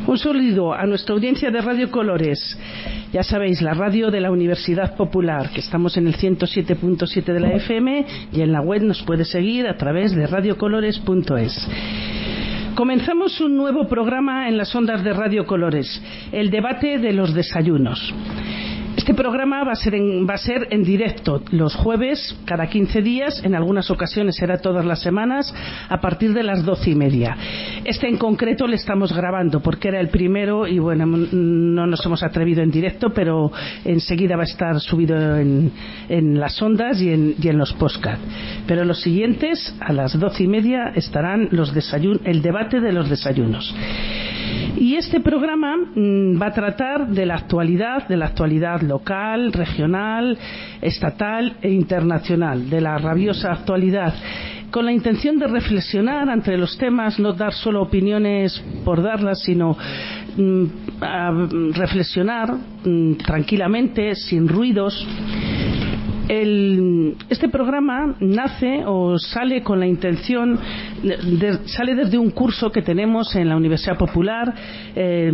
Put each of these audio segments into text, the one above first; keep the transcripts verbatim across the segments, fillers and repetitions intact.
Un saludo a nuestra audiencia de Radio Colores. Ya sabéis, la radio de la Universidad Popular, que estamos en el ciento siete punto siete de la F M y en la web nos puede seguir a través de radio colores punto es. Comenzamos un nuevo programa en las ondas de Radio Colores, el debate de los desayunos. Este programa va a ser en, va a ser en directo los jueves, cada quince días, en algunas ocasiones será todas las semanas, a partir de las doce y media. Este en concreto le estamos grabando porque era el primero y bueno, no nos hemos atrevido en directo, pero enseguida va a estar subido en, en las ondas y en, y en los podcast. Pero los siguientes, a las doce y media, estarán los desayun- el debate de los desayunos. Y este programa mmm, va a tratar de la actualidad, de la actualidad local, regional, estatal e internacional, de la rabiosa actualidad, con la intención de reflexionar entre los temas, no dar solo opiniones por darlas, sino mmm, a reflexionar mmm, tranquilamente, sin ruidos. El, este programa nace o sale con la intención de, de, sale desde un curso que tenemos en la Universidad Popular, eh,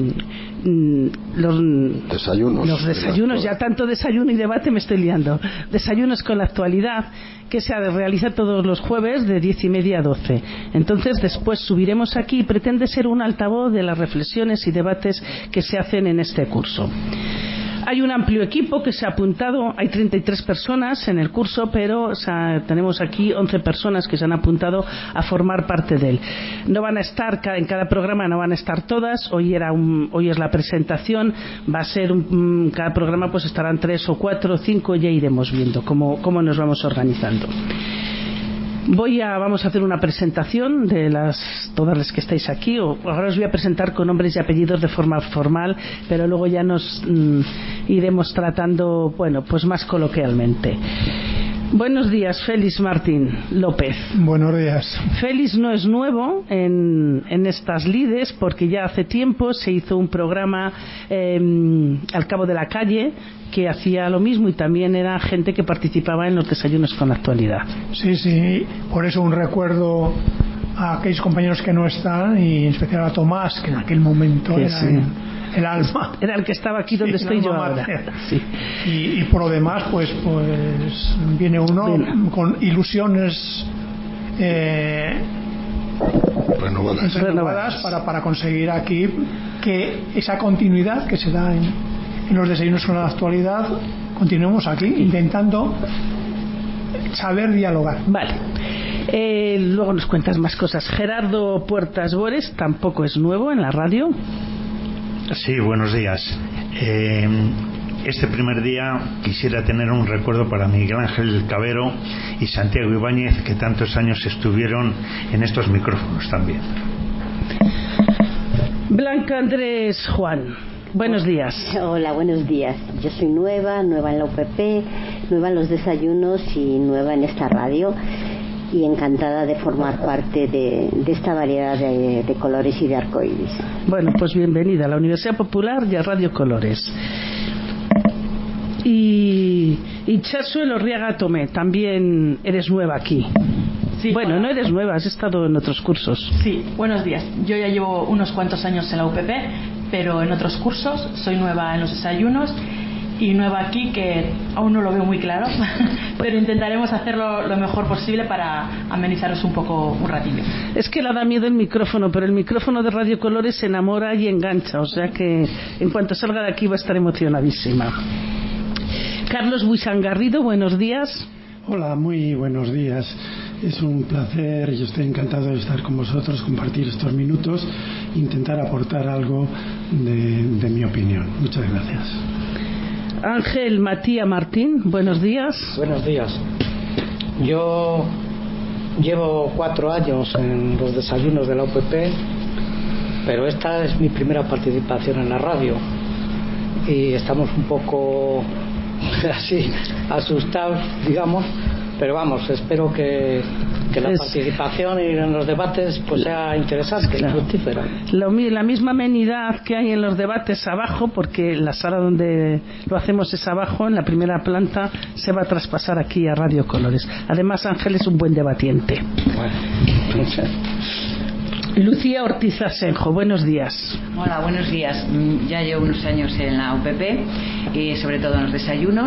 los desayunos, los desayunos ya tanto desayuno y debate me estoy liando, desayunos con la actualidad, que se realiza todos los jueves de diez y media a doce. Entonces después subiremos aquí y pretende ser un altavoz de las reflexiones y debates que se hacen en este curso. Hay un amplio equipo que se ha apuntado, hay treinta y tres personas en el curso, pero o sea, tenemos aquí once personas que se han apuntado a formar parte de él. No van a estar, en cada programa no van a estar todas, hoy, era un, hoy es la presentación, va a ser, un, cada programa pues estarán tres o cuatro o cinco, ya iremos viendo cómo, cómo nos vamos organizando. Voy a, vamos a hacer una presentación de las, todas las que estáis aquí. O, ahora os voy a presentar con nombres y apellidos de forma formal, pero luego ya nos mm, iremos tratando, bueno, pues más coloquialmente. Buenos días, Félix Martín López. Buenos días. Félix no es nuevo en, en estas lides porque ya hace tiempo se hizo un programa eh, al cabo de la calle que hacía lo mismo y también era gente que participaba en los desayunos con la actualidad. Sí, sí, por eso un recuerdo a aquellos compañeros que no están y en especial a Tomás, que en aquel momento que era sí. el, el alma. Era el que estaba aquí donde sí, estoy yo ahora. Sí. Y, y por lo demás, pues, pues viene uno Bien. con ilusiones eh, renovadas, renovadas para, para conseguir aquí que esa continuidad que se da en en los desayunos con la actualidad, continuemos aquí intentando saber dialogar. Vale. Eh, luego nos cuentas más cosas. Gerardo Puertas Bores tampoco es nuevo en la radio. Sí, buenos días. Eh, este primer día quisiera tener un recuerdo para Miguel Ángel Cabero y Santiago Ibáñez, que tantos años estuvieron en estos micrófonos también. Blanca Andrés Juan. Buenos días. Hola, buenos días. Yo soy nueva, nueva en la U P P, nueva en los desayunos y nueva en esta radio y encantada de formar parte de, de esta variedad de, de colores y de arcoíris. Bueno, pues bienvenida a la Universidad Popular y a Radio Colores. Y, y Chaso Elorriaga Tomé, también eres nueva aquí. Sí, bueno, hola. No eres nueva, has estado en otros cursos. Sí, buenos días. Yo ya llevo unos cuantos años en la U P P, pero en otros cursos. Soy nueva en los desayunos y nueva aquí, que aún no lo veo muy claro, pero intentaremos hacerlo lo mejor posible para amenizaros un poco un ratillo. Es que le da miedo el micrófono, pero el micrófono de Radio Colores se enamora y engancha, o sea que en cuanto salga de aquí va a estar emocionadísima. Carlos Buisangarrido, buenos días. Hola, muy buenos días. Es un placer, yo estoy encantado de estar con vosotros, compartir estos minutos, intentar aportar algo de, de mi opinión. Muchas gracias. Ángel Matías Martín, buenos días. Buenos días. Yo llevo cuatro años en los desayunos de la U P P, pero esta es mi primera participación en la radio y estamos un poco así asustados, digamos, pero vamos, espero que, que la es, participación y en los debates pues sea interesante, claro, y fructífera. Lo, la misma amenidad que hay en los debates abajo, porque la sala donde lo hacemos es abajo, en la primera planta, se va a traspasar aquí a Radio Colores. Además, Ángel es un buen debatiente. Bueno. Lucía Ortiz Asenjo, buenos días. Hola, buenos días. Ya llevo unos años en la U P P, y sobre todo en los desayunos,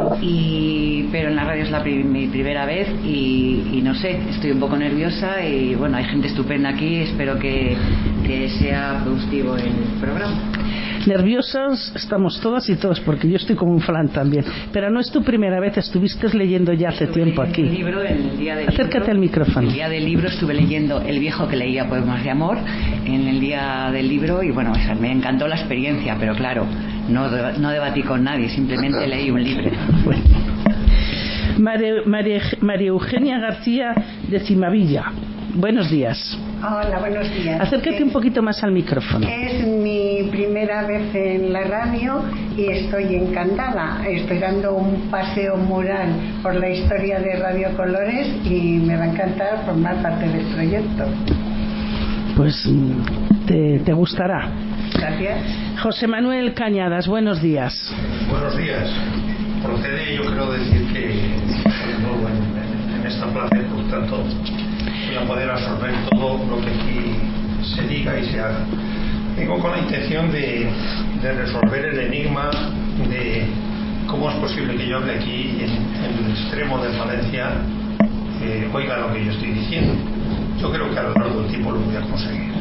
y, pero en la radio es la pri- mi primera vez y, y no sé, estoy un poco nerviosa y bueno, hay gente estupenda aquí, espero que, que sea productivo el programa. Nerviosos estamos todas y todos, porque yo estoy como un flan también. Pero no es tu primera vez, estuviste leyendo ya hace estuve tiempo aquí. El libro, el día del Acércate libro, al micrófono. El día del libro estuve leyendo El viejo que leía poemas de amor en el día del libro y bueno, me encantó la experiencia, pero claro, no, no debatí con nadie, simplemente leí un libro. Bueno. María, María, María Eugenia García de Cimavilla, buenos días. Hola, buenos días. Acércate es, un poquito más al micrófono. Es mi primera vez en la radio y estoy encantada. Estoy dando un paseo mural por la historia de Radio Colores y me va a encantar formar parte del proyecto. Pues te, te gustará. Gracias. José Manuel Cañadas, buenos días. Buenos días. Procede, yo creo decir que bueno, en, en esta plaza, por tanto, voy a poder absorber todo lo que aquí se diga y se haga. Vengo con la intención de, de resolver el enigma de cómo es posible que yo hable aquí en, en el extremo de Valencia, eh, oiga lo que yo estoy diciendo. Yo creo que a lo largo del tiempo lo voy a conseguir.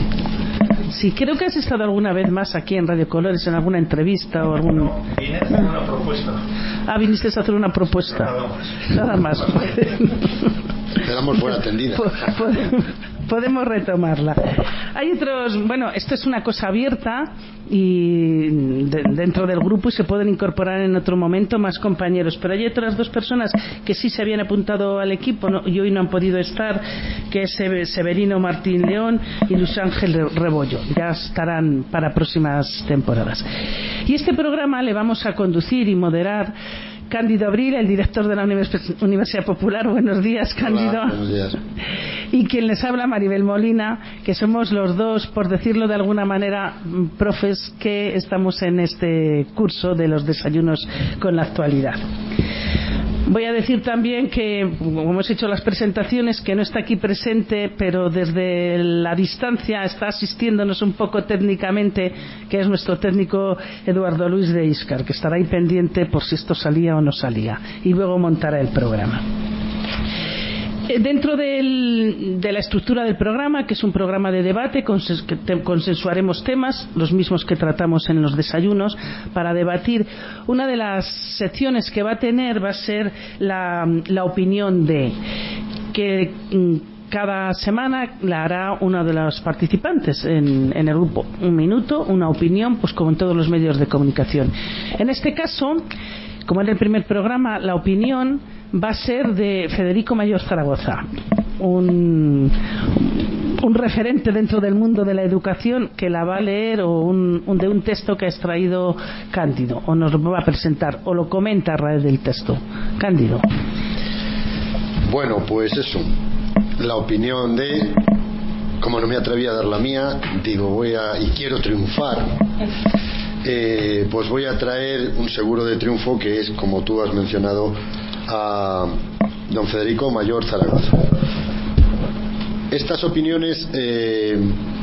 Sí, creo que has estado alguna vez más aquí en Radio Colores en alguna entrevista o algún... No, vine a hacer una propuesta. Ah, viniste a hacer una propuesta. Nada más. Nada más. Te damos buena atendida. Podemos, podemos retomarla. Hay otros, bueno, esto es una cosa abierta y de, dentro del grupo y se pueden incorporar en otro momento más compañeros, pero hay otras dos personas que sí se habían apuntado al equipo no, y hoy no han podido estar, que es Severino Martín León y Luis Ángel Rebollo. Ya estarán para próximas temporadas. Y este programa le vamos a conducir y moderar Cándido Abril, el director de la Universidad Popular. Buenos días, Cándido. Hola, buenos días. Y quien les habla, Maribel Molina, que somos los dos, por decirlo de alguna manera, profes que estamos en este curso de los desayunos con la actualidad. Voy a decir también que, como hemos hecho las presentaciones, que no está aquí presente, pero desde la distancia está asistiéndonos un poco técnicamente, que es nuestro técnico Eduardo Luis de Íscar, que estará ahí pendiente por si esto salía o no salía, y luego montará el programa. Dentro del, de la estructura del programa, que es un programa de debate, consens, que te, consensuaremos temas, los mismos que tratamos en los desayunos, para debatir. Una de las secciones que va a tener va a ser la, la opinión de, que cada semana la hará uno de los participantes en, en el grupo. Un minuto, una opinión, pues como en todos los medios de comunicación. En este caso, como en el primer programa, la opinión va a ser de Federico Mayor Zaragoza, un, un referente dentro del mundo de la educación, que la va a leer o un, un, de un texto que ha extraído Cándido, o nos lo va a presentar o lo comenta a raíz del texto. Cándido. Bueno, pues eso, la opinión de, como no me atreví a dar la mía, digo voy a, y quiero triunfar, eh, pues voy a traer un seguro de triunfo, que es, como tú has mencionado, a don Federico Mayor Zaragoza. Estas opiniones eh,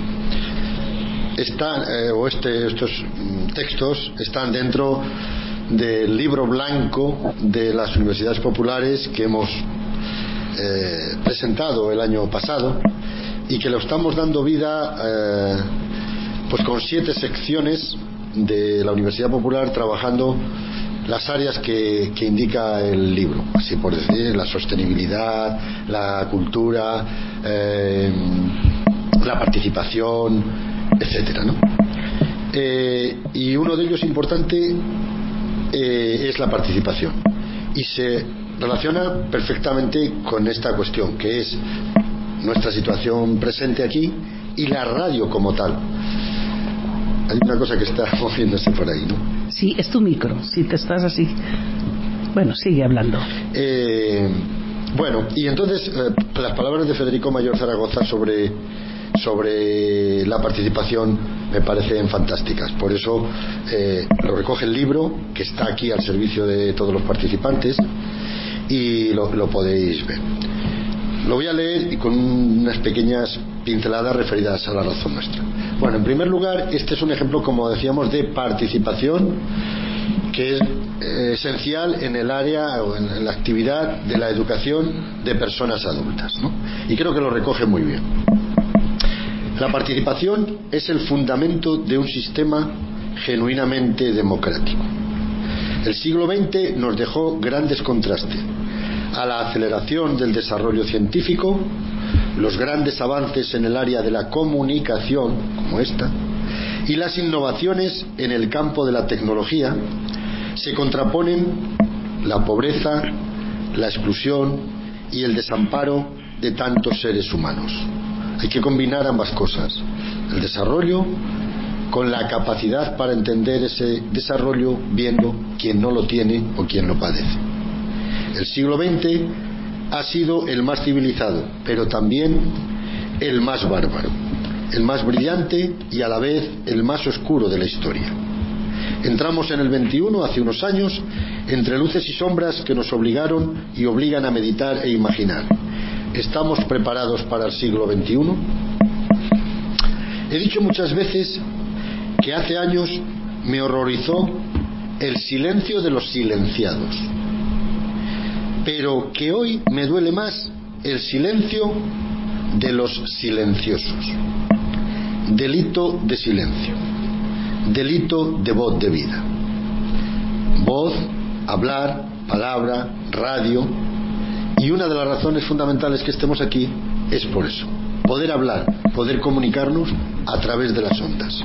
están, eh, o este, estos textos están dentro del libro blanco de las universidades populares que hemos eh, presentado el año pasado y que lo estamos dando vida eh, pues con siete secciones de la Universidad Popular, trabajando las áreas que, que indica el libro, así por decir, la sostenibilidad, la cultura, eh, la participación, etcétera, ¿no? Eh, y uno de ellos importante eh, es la participación, y se relaciona perfectamente con esta cuestión, que es nuestra situación presente aquí y la radio como tal. Hay una cosa que está moviéndose por ahí, ¿no? Sí, es tu micro, si te estás así. Bueno, sigue hablando. Eh, bueno, y entonces eh, las palabras de Federico Mayor Zaragoza sobre, sobre la participación me parecen fantásticas. Por eso eh, lo recoge el libro, que está aquí al servicio de todos los participantes, y lo, lo podéis ver. Lo voy a leer con unas pequeñas pinceladas referidas a la razón nuestra. Bueno, en primer lugar, este es un ejemplo, como decíamos, de participación que es eh, esencial en el área o en, en la actividad de la educación de personas adultas, ¿no? Y creo que lo recoge muy bien. La participación es el fundamento de un sistema genuinamente democrático. El siglo veinte nos dejó grandes contrastes a la aceleración del desarrollo científico, los grandes avances en el área de la comunicación, como esta, y las innovaciones en el campo de la tecnología. Se contraponen la pobreza, la exclusión y el desamparo de tantos seres humanos. Hay que combinar ambas cosas, el desarrollo con la capacidad para entender ese desarrollo viendo quién no lo tiene o quién lo padece. El siglo veinte ha sido el más civilizado, pero también el más bárbaro, el más brillante y a la vez el más oscuro de la historia. Entramos en el veintiuno hace unos años entre luces y sombras que nos obligaron y obligan a meditar e imaginar. ¿Estamos preparados para el siglo veintiuno? He dicho muchas veces que hace años me horrorizó el silencio de los silenciados, pero que hoy me duele más el silencio de los silenciosos. Delito de silencio, delito de voz de vida. Voz, hablar, palabra, radio. Y una de las razones fundamentales que estemos aquí es por eso, poder hablar, poder comunicarnos a través de las ondas.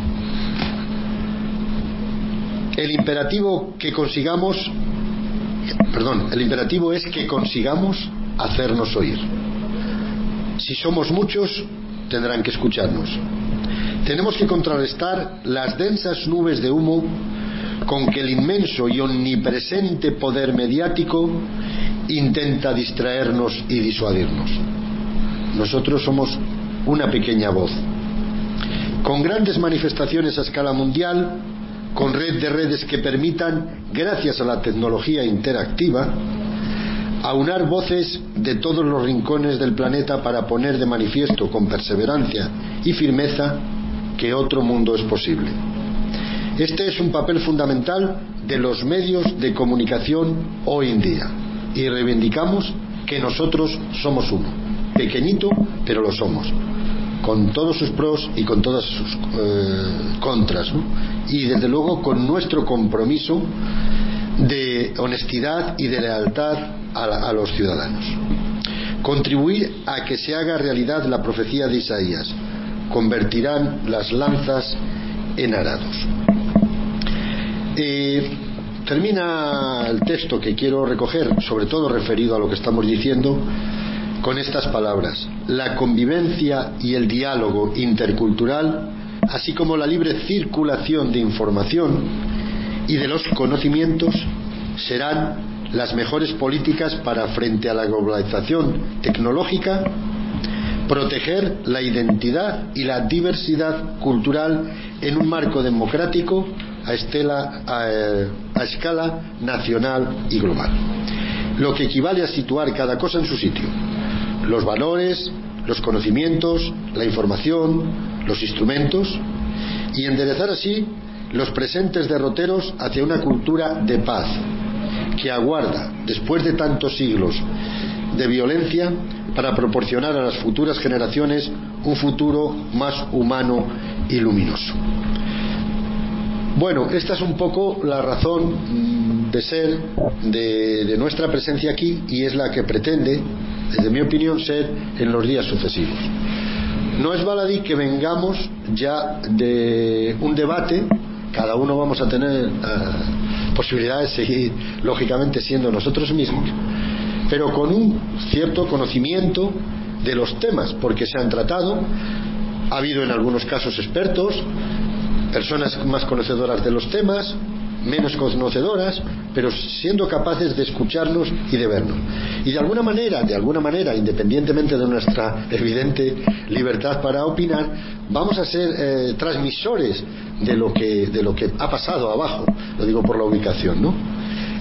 El imperativo que consigamos, perdón, el imperativo es que consigamos hacernos oír. Si somos muchos, tendrán que escucharnos. Tenemos que contrarrestar las densas nubes de humo con que el inmenso y omnipresente poder mediático intenta distraernos y disuadirnos. Nosotros somos una pequeña voz, con grandes manifestaciones a escala mundial, con red de redes que permitan, gracias a la tecnología interactiva, aunar voces de todos los rincones del planeta para poner de manifiesto con perseverancia y firmeza que otro mundo es posible. Este es un papel fundamental de los medios de comunicación hoy en día y reivindicamos que nosotros somos uno, pequeñito, pero lo somos, con todos sus pros y con todas sus eh, contras, ¿no? Y desde luego con nuestro compromiso de honestidad y de lealtad a, la, a los ciudadanos. Contribuir a que se haga realidad la profecía de Isaías: convertirán las lanzas en arados. Eh, termina el texto que quiero recoger, sobre todo referido a lo que estamos diciendo, con estas palabras: la convivencia y el diálogo intercultural, así como la libre circulación de información y de los conocimientos, serán las mejores políticas para, frente a la globalización tecnológica, proteger la identidad y la diversidad cultural en un marco democrático a, estela, a, a escala nacional y global, lo que equivale a situar cada cosa en su sitio: los valores, los conocimientos, la información, los instrumentos, y enderezar así los presentes derroteros hacia una cultura de paz que aguarda, después de tantos siglos de violencia, para proporcionar a las futuras generaciones un futuro más humano y luminoso. Bueno, esta es un poco la razón de ser de, de nuestra presencia aquí, y es la que pretende, desde mi opinión, ser en los días sucesivos. No es baladí que vengamos ya de un debate, cada uno vamos a tener uh, posibilidad de seguir lógicamente siendo nosotros mismos, pero con un cierto conocimiento de los temas, porque se han tratado. Ha habido en algunos casos expertos, personas más conocedoras de los temas, menos conocedoras, pero siendo capaces de escucharnos y de vernos. Y de alguna manera, de alguna manera, independientemente de nuestra evidente libertad para opinar, vamos a ser eh, transmisores de lo que de lo que ha pasado abajo. Lo digo por la ubicación, ¿no?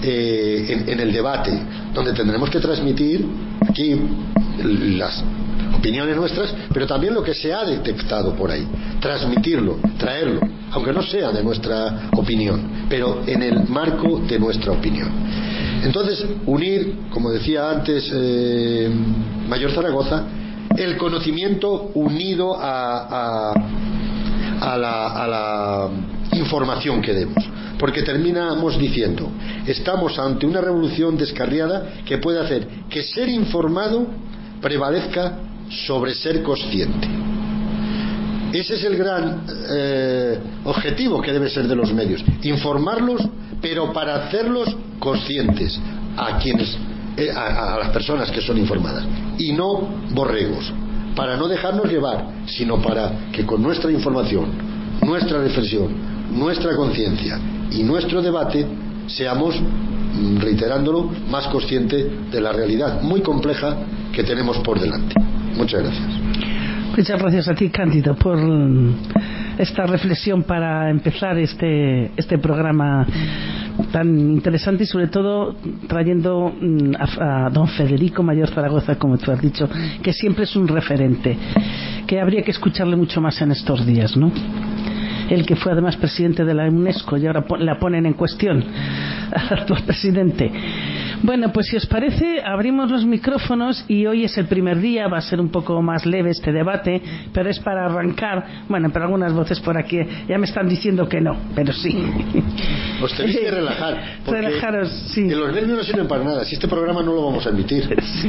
Eh, en, en el debate, donde tendremos que transmitir aquí las opiniones nuestras, pero también lo que se ha detectado por ahí, transmitirlo, traerlo, aunque no sea de nuestra opinión, pero en el marco de nuestra opinión. Entonces, unir, como decía antes eh, Mayor Zaragoza, el conocimiento unido a, a, a, la, a la información que demos, porque terminamos diciendo, estamos ante una revolución descarriada que puede hacer que ser informado prevalezca sobre ser consciente. Ese es el gran eh, objetivo que debe ser de los medios, informarlos, pero para hacerlos conscientes a quienes eh, a, a las personas que son informadas, y no borregos, para no dejarnos llevar, sino para que con nuestra información, nuestra reflexión, nuestra conciencia y nuestro debate seamos, reiterándolo, más conscientes de la realidad muy compleja que tenemos por delante. Muchas gracias. Muchas gracias a ti, Cándido, por esta reflexión para empezar este, este programa tan interesante, y sobre todo trayendo a, a don Federico Mayor Zaragoza, como tú has dicho, que siempre es un referente, que habría que escucharle mucho más en estos días, ¿no? El que fue además presidente de la UNESCO y ahora la ponen en cuestión al actual presidente. Bueno, pues si os parece, abrimos los micrófonos, y hoy es el primer día, va a ser un poco más leve este debate, pero es para arrancar. Bueno, pero algunas voces por aquí ya me están diciendo que no, pero sí. Os tenéis que relajar, porque relajaros, sí. Los nervios no sirven para nada, si este programa no lo vamos a emitir. Sí.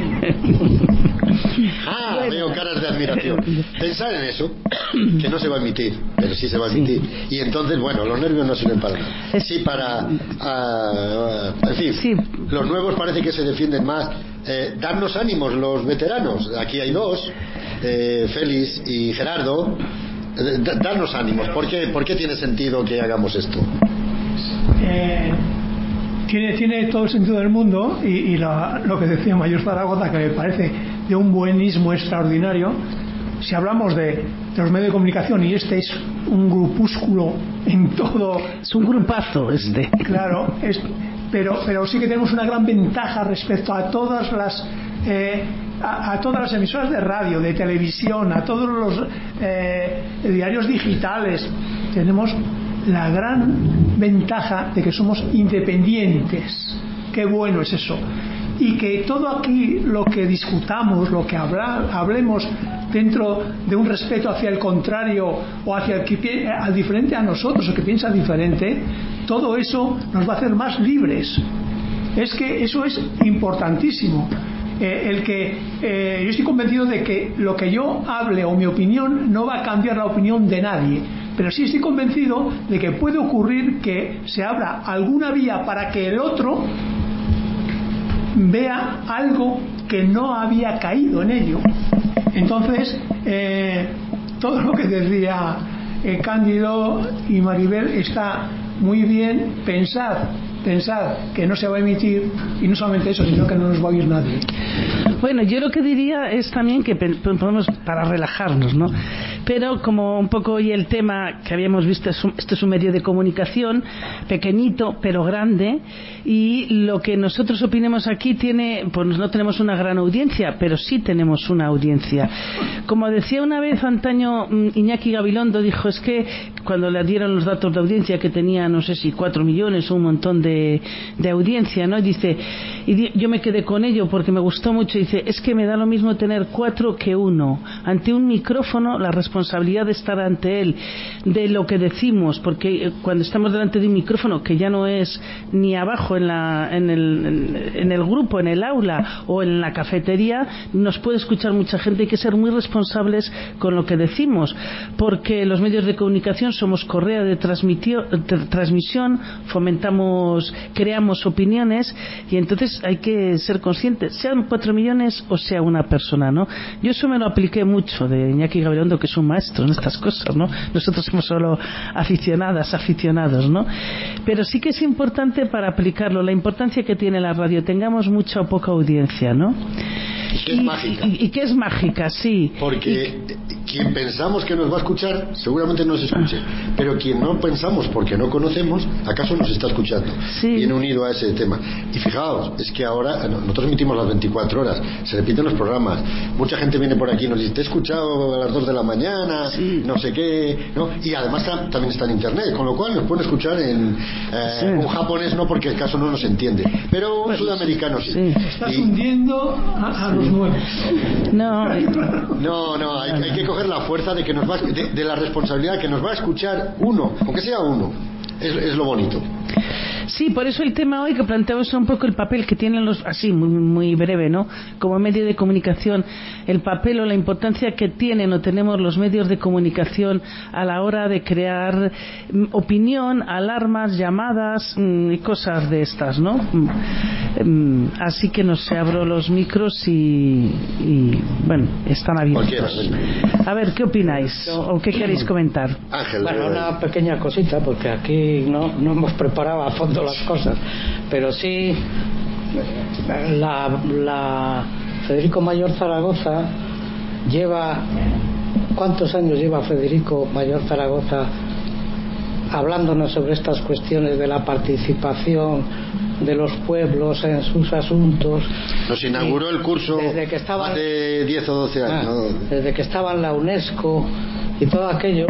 Ah, bueno. Veo caras de admiración. Pensad en eso, que no se va a emitir, pero sí se va a emitir. Sí. Y entonces, bueno, los nervios no sirven para nada. Sí, para... Uh, en fin, sí. Los nuevos parece que se defienden más. Eh, darnos ánimos los veteranos. Aquí hay dos, eh, Félix y Gerardo. Eh, darnos ánimos. ¿Por qué, ¿Por qué tiene sentido que hagamos esto? Eh, tiene, tiene todo el sentido del mundo, y, y la, lo que decía Mayor Zaragoza, que me parece de un buenismo extraordinario. Si hablamos de, de los medios de comunicación, y este es un grupúsculo en todo, es un grupazo este, claro, es, pero, pero sí que tenemos una gran ventaja respecto a todas las eh, a, a todas las emisoras de radio, de televisión, a todos los eh, diarios digitales. Tenemos la gran ventaja de que somos independientes. Qué bueno es eso. Y que todo aquí lo que discutamos, lo que habla, hablemos dentro de un respeto hacia el contrario, o hacia el que al diferente a nosotros, o que piensa diferente, todo eso nos va a hacer más libres. Es que eso es importantísimo. Eh, el que eh, yo estoy convencido de que lo que yo hable o mi opinión no va a cambiar la opinión de nadie, pero sí estoy convencido de que puede ocurrir que se abra alguna vía para que el otro vea algo que no había caído en ello. Entonces, eh, todo lo que decía eh, Cándido y Maribel está muy bien. Pensad, pensad que no se va a emitir, y no solamente eso, sino que no nos va a oír nadie. Bueno, yo lo que diría es también que podemos, para relajarnos, ¿no? Pero como un poco hoy el tema que habíamos visto, es un, esto es un medio de comunicación pequeñito pero grande, y lo que nosotros opinemos aquí tiene, pues no tenemos una gran audiencia, pero sí tenemos una audiencia. Como decía una vez antaño Iñaki Gabilondo, dijo, es que cuando le dieron los datos de audiencia, que tenía no sé si cuatro millones o un montón de, de audiencia, ¿no? Y dice, y yo me quedé con ello porque me gustó mucho, y dice, es que me da lo mismo tener cuatro que uno. Ante un micrófono, la responsabilidad de estar ante él, de lo que decimos, porque cuando estamos delante de un micrófono, que ya no es ni abajo en, la, en, el, en, en el grupo, en el aula o en la cafetería, nos puede escuchar mucha gente. Hay que ser muy responsables con lo que decimos, porque los medios de comunicación somos correa de, de transmisión, fomentamos, creamos opiniones, y entonces hay que ser conscientes, sean cuatro millones o sea una persona, ¿no? Yo eso me lo apliqué mucho de Iñaki Gabilondo, que es un maestro en estas cosas, ¿no? Nosotros somos solo aficionadas, aficionados, ¿no? Pero sí que es importante para aplicarlo, la importancia que tiene la radio, tengamos mucha o poca audiencia, ¿no? Y que es y, mágica. Y, y que es mágica, sí. Porque y, quien pensamos que nos va a escuchar seguramente nos escuche, pero quien no pensamos porque no conocemos, acaso nos está escuchando. Sí. Viene unido a ese tema. Y fijaos, es que ahora nosotros emitimos las veinticuatro horas, se repiten los programas, mucha gente viene por aquí y nos dice, te he escuchado a las dos de la mañana, sí. no sé qué, ¿no? Y además también está en internet, con lo cual nos pueden escuchar en eh, sí. un japonés, no, porque el caso no nos entiende, pero un bueno, sudamericano sí. sí. Estás y... hundiendo a, a sí. los nuevos. No, no, no, hay, hay que coger la fuerza de que nos va, de, de la responsabilidad que nos va a escuchar uno, aunque sea uno, es, es lo bonito. Sí, por eso el tema hoy que planteamos es un poco el papel que tienen los, así muy, muy breve, ¿no? Como medio de comunicación, el papel o la importancia que tienen o tenemos los medios de comunicación a la hora de crear mm, opinión, alarmas, llamadas mm, y cosas de estas, ¿no? Mm, así que no sé, abro los micros y, y bueno, están abiertos. A ver, ¿qué opináis? ¿O qué queréis comentar? Ángel, bueno, una pequeña cosita, porque aquí no, no hemos preparado a fondo las cosas, pero sí la, la Federico Mayor Zaragoza lleva, ¿cuántos años lleva Federico Mayor Zaragoza hablándonos sobre estas cuestiones de la participación de los pueblos en sus asuntos? Nos inauguró el curso desde que estaba, hace diez o doce años, ah, ¿no? Desde que estaba en la UNESCO y todo aquello,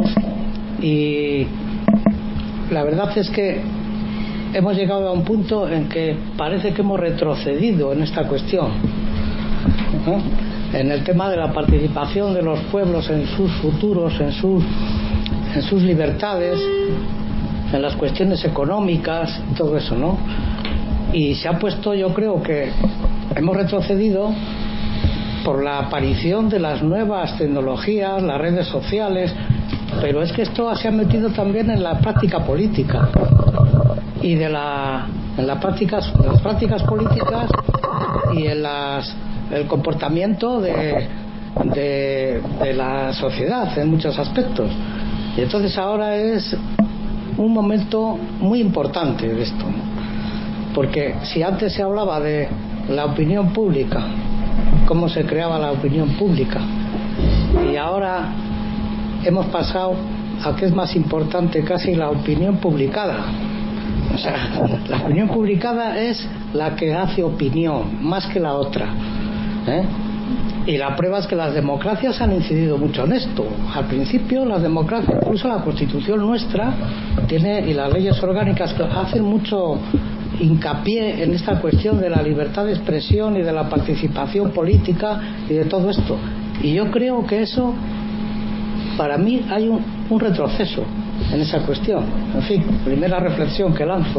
y la verdad es que hemos llegado a un punto en que parece que hemos retrocedido en esta cuestión, ¿no? En el tema de la participación de los pueblos en sus futuros, en sus, en sus libertades, en las cuestiones económicas, todo eso, ¿no? Y se ha puesto, yo creo que hemos retrocedido por la aparición de las nuevas tecnologías, las redes sociales, pero es que esto se ha metido también en la práctica política. Y de la en las prácticas en las prácticas políticas y en las el comportamiento de, de de la sociedad en muchos aspectos. Y entonces ahora es un momento muy importante de esto, ¿no? Porque si antes se hablaba de la opinión pública, cómo se creaba la opinión pública, y ahora hemos pasado a que es más importante casi la opinión publicada. O sea, la opinión publicada es la que hace opinión, más que la otra, ¿eh? Y la prueba es que las democracias han incidido mucho en esto. Al principio las democracias, incluso la Constitución nuestra tiene, y las leyes orgánicas hacen mucho hincapié en esta cuestión de la libertad de expresión y de la participación política y de todo esto. Y yo creo que eso, para mí, hay un, un retroceso en esa cuestión. En fin, primera reflexión que lanzo.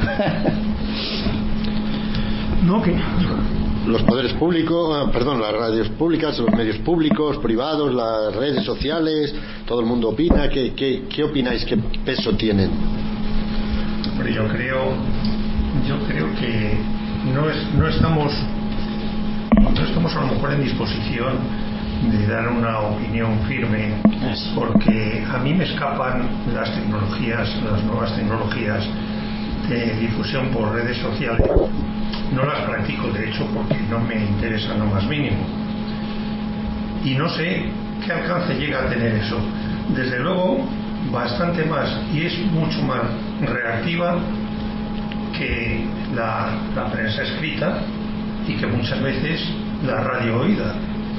No, que los poderes públicos, perdón, las radios públicas, los medios públicos, privados, las redes sociales, todo el mundo opina. ¿Qué, qué, qué opináis? ¿Qué peso tienen? Pero yo creo, yo creo que no es, no estamos, no estamos a lo mejor en disposición de dar una opinión firme, porque a mí me escapan las tecnologías, las nuevas tecnologías de difusión por redes sociales. No las practico, de hecho, porque no me interesa lo más mínimo, y no sé qué alcance llega a tener eso. Desde luego bastante más, y es mucho más reactiva que la, la prensa escrita y que muchas veces la radio oída.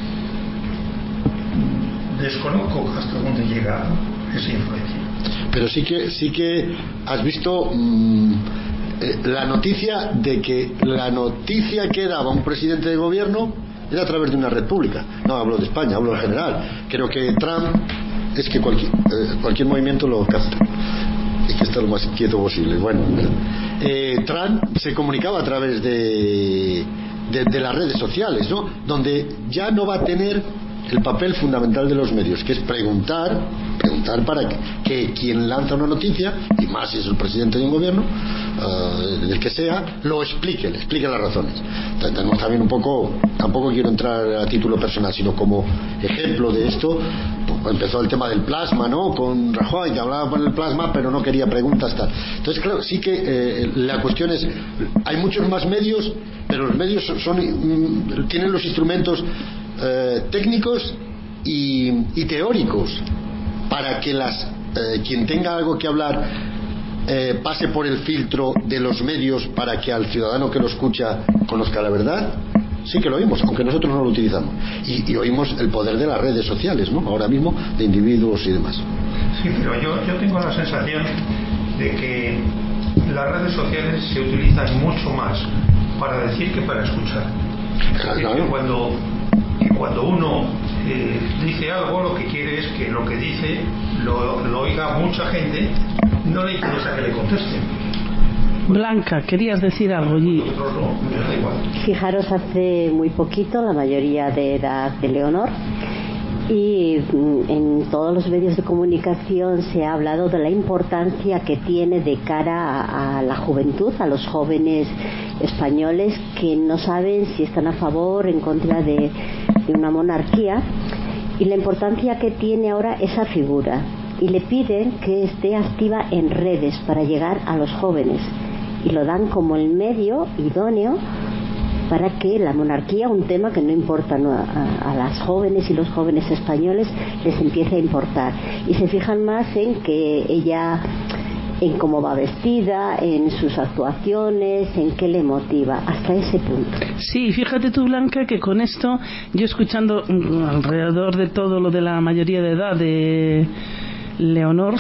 Desconozco hasta dónde llega esa influencia. Pero sí que sí que has visto mmm, eh, la noticia de que la noticia que daba un presidente de gobierno era a través de una red pública. No hablo de España, hablo en general. Creo que Trump es que cualquier, eh, cualquier movimiento lo capta. Hay que estar lo más quieto posible. Bueno, eh, Trump se comunicaba a través de, de, de las redes sociales, ¿no? Donde ya no va a tener el papel fundamental de los medios, que es preguntar preguntar para que, que quien lanza una noticia, y más si es el presidente de un gobierno, uh, del que sea, lo explique, le explique las razones. Tenemos también un poco, tampoco quiero entrar a título personal, sino como ejemplo de esto, pues empezó el tema del plasma, ¿no? Con Rajoy, que hablaba por el plasma, pero no quería preguntas, tal. Entonces, claro, sí que eh, la cuestión es, hay muchos más medios, pero los medios son, son tienen los instrumentos eh, técnicos y, y teóricos para que las eh, quien tenga algo que hablar eh, pase por el filtro de los medios para que al ciudadano que lo escucha conozca la verdad. Sí que lo oímos, aunque nosotros no lo utilizamos, y, y oímos el poder de las redes sociales, ¿no? Ahora mismo, de individuos y demás. Sí, pero yo, yo tengo la sensación de que las redes sociales se utilizan mucho más para decir que para escuchar. Claro, es claro. que cuando, que cuando uno eh, dice algo, lo que quiere es que lo que dice lo, lo oiga mucha gente, no le interesa que le contesten. Blanca, querías decir algo allí. Fijaros, hace muy poquito, la mayoría de edad de Leonor, y en todos los medios de comunicación se ha hablado de la importancia que tiene de cara a, a la juventud, a los jóvenes españoles que no saben si están a favor o en contra de, de una monarquía, y la importancia que tiene ahora esa figura, y le piden que esté activa en redes para llegar a los jóvenes, y lo dan como el medio idóneo para que la monarquía, un tema que no importa no, a, a las jóvenes y los jóvenes españoles, les empiece a importar, y se fijan más en que ella, en cómo va vestida, en sus actuaciones, en qué le motiva, hasta ese punto. Sí, fíjate tú, Blanca, que con esto, yo escuchando alrededor de todo lo de la mayoría de edad de Leonor,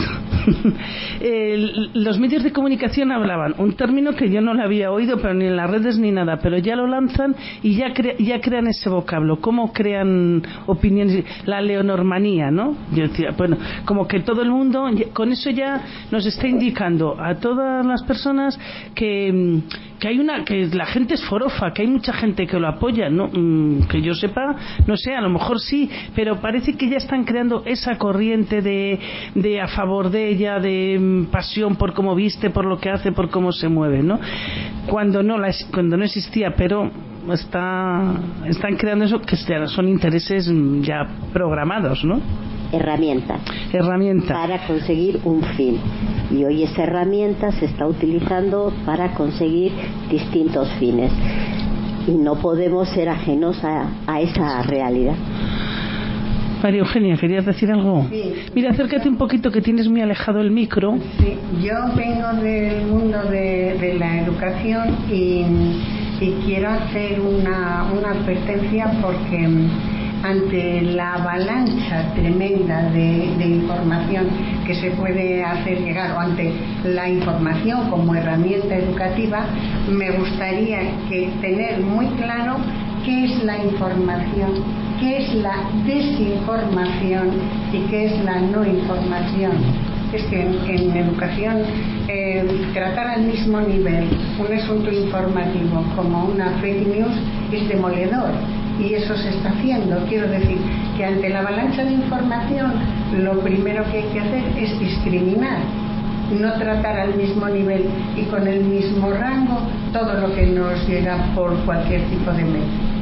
eh, los medios de comunicación hablaban un término que yo no lo había oído, pero ni en las redes ni nada, pero ya lo lanzan y ya, cre- ya crean ese vocablo. ¿Cómo crean opiniones? La leonormanía, ¿no? Yo decía, bueno, como que todo el mundo, con eso ya nos está indicando a todas las personas que, que hay una, que la gente es forofa, que hay mucha gente que lo apoya, ¿no? Que yo sepa, no sé, a lo mejor sí, pero parece que ya están creando esa corriente de de a favor de ella, de mm, pasión por cómo viste, por lo que hace, por cómo se mueve, ¿no? Cuando no la, cuando no existía, pero está están creando eso, que son intereses ya programados, ¿no? Herramienta. Herramienta. Para conseguir un fin. Y hoy esa herramienta se está utilizando para conseguir distintos fines. Y no podemos ser ajenos a, a esa realidad. María Eugenia, ¿querías decir algo? Sí. Mira, acércate un poquito, que tienes muy alejado el micro. Sí, yo vengo del mundo de, de la educación y, y quiero hacer una, una advertencia porque ante la avalancha tremenda de, de información que se puede hacer llegar, o ante la información como herramienta educativa, me gustaría que tener muy claro qué es la información, qué es la desinformación y qué es la no información. Es que en, en educación eh, tratar al mismo nivel un asunto informativo como una fake news es demoledor, y eso se está haciendo. Quiero decir que ante la avalancha de información lo primero que hay que hacer es discriminar, no tratar al mismo nivel y con el mismo rango todo lo que nos llega por cualquier tipo de medio.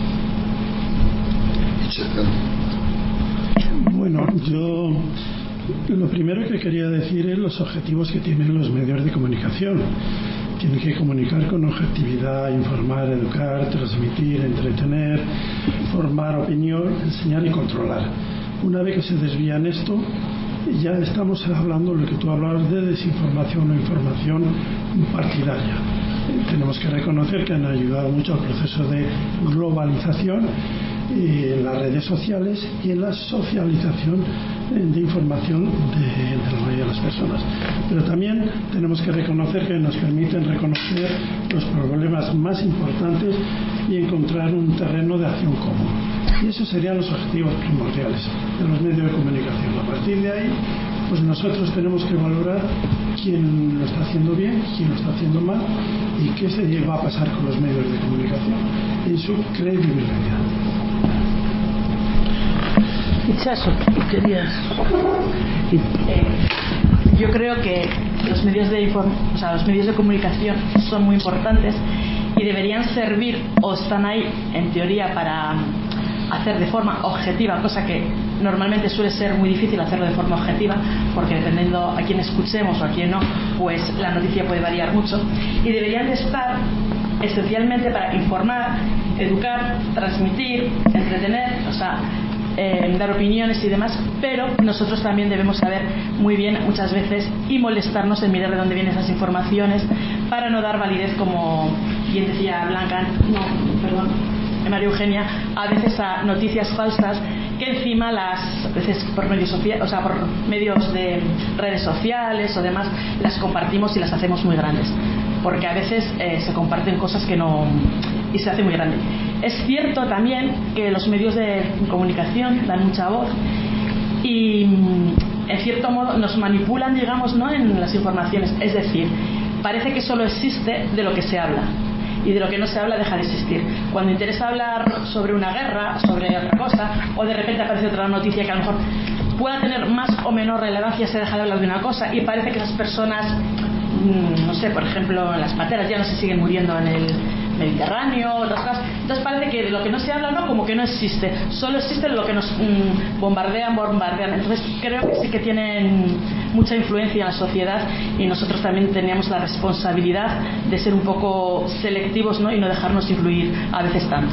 Bueno, yo lo primero que quería decir es los objetivos que tienen los medios de comunicación. Tienen que comunicar con objetividad, informar, educar, transmitir, entretener, formar opinión, enseñar y controlar. Una vez que se desvían esto, ya estamos hablando de lo que tú hablabas de desinformación o información partidaria. Tenemos que reconocer que han ayudado mucho al proceso de globalización en las redes sociales y en la socialización de información de, de la mayoría de las personas. Pero también tenemos que reconocer que nos permiten reconocer los problemas más importantes y encontrar un terreno de acción común. Y esos serían los objetivos primordiales de los medios de comunicación. A partir de ahí, pues nosotros tenemos que valorar quién lo está haciendo bien, quién lo está haciendo mal y qué se va a pasar con los medios de comunicación y su credibilidad. Chaso, querías. Eh, yo creo que los medios de inform- o sea, los medios de comunicación son muy importantes y deberían servir, o están ahí en teoría, para hacer de forma objetiva, cosa que normalmente suele ser muy difícil hacerlo de forma objetiva, porque dependiendo a quién escuchemos o a quién no, pues la noticia puede variar mucho, y deberían de estar esencialmente para informar, educar, transmitir, entretener, o sea, eh, dar opiniones y demás, pero nosotros también debemos saber muy bien muchas veces y molestarnos en mirar de dónde vienen esas informaciones para no dar validez, como bien decía Blanca, no, perdón, María Eugenia, a veces a noticias falsas que encima las, a veces por medios sociales, o sea, por medios de redes sociales o demás, las compartimos y las hacemos muy grandes, porque a veces eh, se comparten cosas que no, y se hace muy grande. Es cierto también que los medios de comunicación dan mucha voz y en cierto modo nos manipulan, digamos, ¿no?, en las informaciones, es decir, parece que solo existe de lo que se habla y de lo que no se habla deja de existir. Cuando interesa hablar sobre una guerra, sobre otra cosa, o de repente aparece otra noticia que a lo mejor pueda tener más o menor relevancia, se deja de hablar de una cosa y parece que esas personas, mmm, no sé, por ejemplo, las pateras ya no se siguen muriendo en el Mediterráneo, otras cosas. Entonces parece que de lo que no se habla, no, como que no existe, solo existe lo que nos mmm, bombardean, bombardean. Entonces creo que sí que tienen mucha influencia en la sociedad y nosotros también teníamos la responsabilidad de ser un poco selectivos, ¿no?, y no dejarnos influir a veces tanto.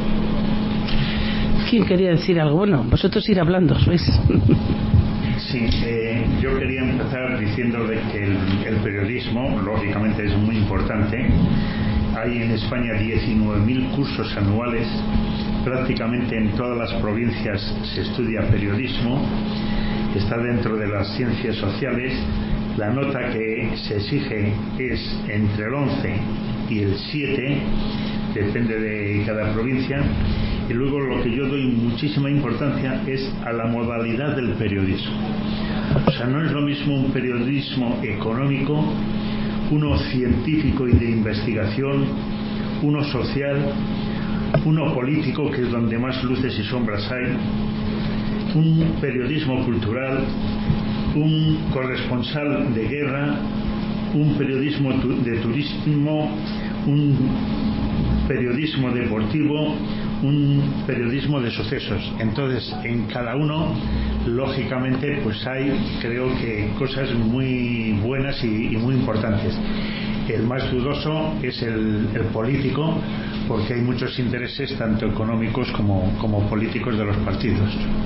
¿Quién quería decir algo? Bueno, vosotros ir hablando, ¿veis? Sí, eh, yo quería empezar diciéndole que el, el periodismo, lógicamente, es muy importante. Hay en España diecinueve mil cursos anuales, prácticamente en todas las provincias se estudia periodismo, está dentro de las ciencias sociales. La nota que se exige es entre el once y el siete, depende de cada provincia. Y luego lo que yo doy muchísima importancia es a la modalidad del periodismo. O sea, no es lo mismo un periodismo económico, uno científico y de investigación, uno social, uno político, que es donde más luces y sombras hay, un periodismo cultural, un corresponsal de guerra, un periodismo de turismo, un periodismo deportivo, un periodismo de sucesos. Entonces, en cada uno, lógicamente, pues hay, creo que, cosas muy buenas y, y muy importantes. El más dudoso es el, el político, porque hay muchos intereses, tanto económicos como, como políticos, de los partidos.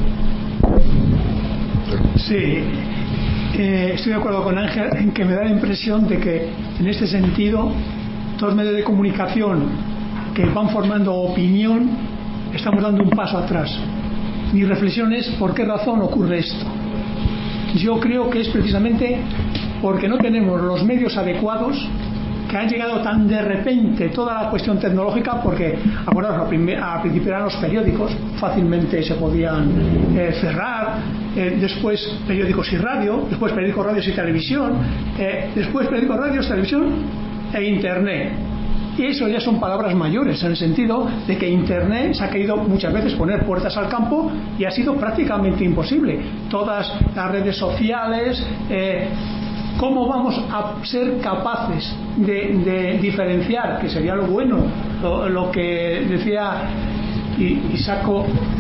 Sí, eh, estoy de acuerdo con Ángel en que me da la impresión de que, en este sentido, todos los medios de comunicación que van formando opinión, estamos dando un paso atrás. Mi reflexión es: ¿por qué razón ocurre esto? Yo creo que es precisamente porque no tenemos los medios adecuados, que han llegado tan de repente toda la cuestión tecnológica, porque, acordaos, a principio eran los periódicos, fácilmente se podían eh, cerrar, eh, después periódicos y radio, después periódicos, radios y televisión, eh, después periódicos, radios, televisión e internet. Y eso ya son palabras mayores, en el sentido de que internet se ha querido muchas veces poner puertas al campo y ha sido prácticamente imposible. Todas las redes sociales, eh, ¿cómo vamos a ser capaces de, de diferenciar, que sería lo bueno, lo, lo que decía Isaco